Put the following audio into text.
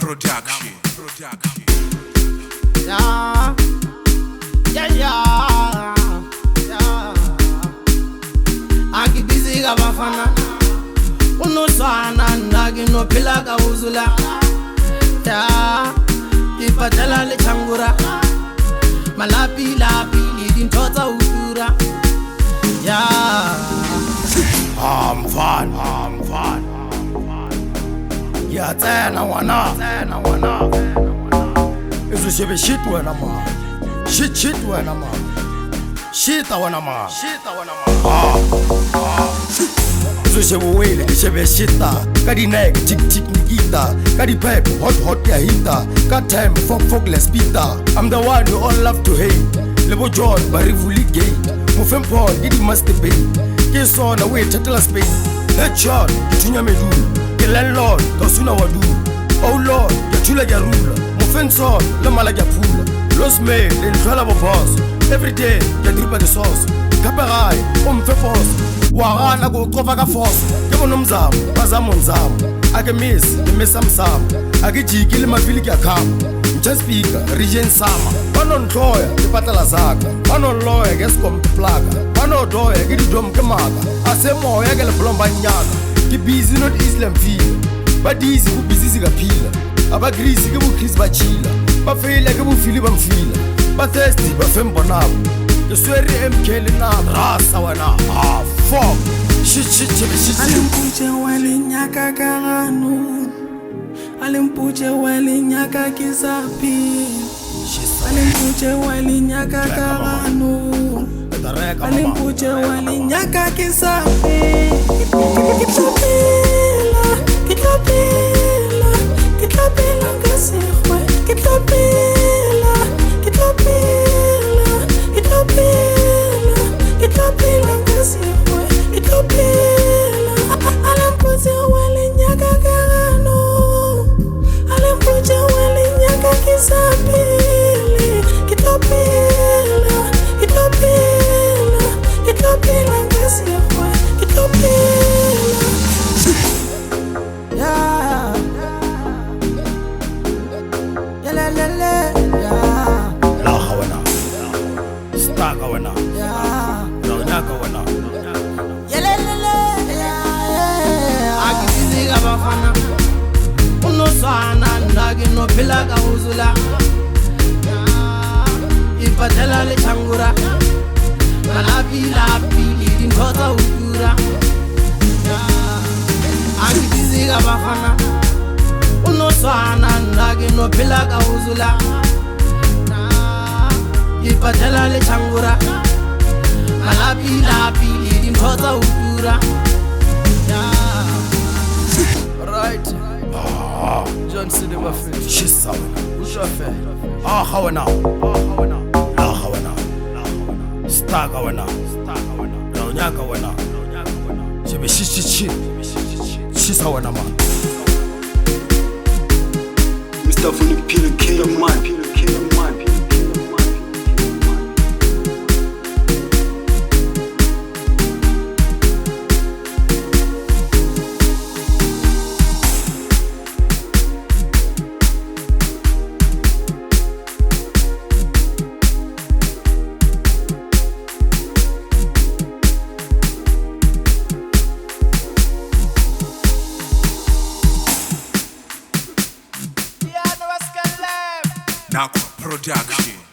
Production. Yeah, yeah, yeah, yeah. Akibizi kabafana, unosana nagi no pila ka uzula. Yeah, ipatela le changura, malapi lapi lidintota udura. Yeah, I'm fine. Yeah, tena wana. Izo shebe shit wana ma. Shit wana ma. Shita wana ma. Izo shebe wele, shebe shita. Kadi neck, tick nikita. Kadi pipe, hot ya hita. Got time, fuck let's pita. I'm the one you all love to hate. Lebo John, barivuli gay. Mufempon, idi must be. Kiss on away, tatala Spain. Headshot, kitunya medu. Ke landlord, kasuna wadu. Oh Lord, ke chula ya rula. Mufenson, le mala ya pula. Los mail, le ntwala bo boss. Every day, ke dripa the sauce. Kaperai, umfe boss. Wagana go cover ka force. Ke bonomzamo, bazamo nzamo. Ake miss samsam. Ake jiki le mafili kya khama. Just speaker, region sama. Wano ntoya, ke patala zaka. Wano loya, ke skom ke plaga. Wano doya, ke di dom ke maga. Ase moya, ke le plomba nyaga. Ke busy not Islam feel. Ba busy, ku busy zika pila. Aba greasy, ke bu Chris ba chila. Ba fail, ke bu fili ba mfila. Ba thirsty, ba fembo nabo. Ke swere MK le nabo. Rasa wana, fuck. Shit. Alimpuche wali nyaka karanu. Alimpuche wali nyaka kisapi. Alimpuche wali nyaka karanu. Alimpuche wali nyaka kisapi. Kitapila ngasihwe. Kitapila ngasihwe. Kitapila. Alimpuche wali nyaka karanu. Alimpuche wali nyaka kisapili. Kitapila ngasihwe. Kitapila. yeah. Yeah. Laha wana. Staka wana. Yeah. Nyaka wana. Akibizi kabafana, unosana nagi no pila ka uzula. Ipatela le changura, malapi lidintota udura. Akibizi kabafana, unosana nagi no pila ka uzula. Ipatela le changura, malapi lidintota udura. Right. John City Buffet. Shisa wana. Who's your fair? Laha wana. Staka wana. Nyaka wana. Shebe shit. Shisa wana ma. Mr. Funny Peter K. Man. Now Production.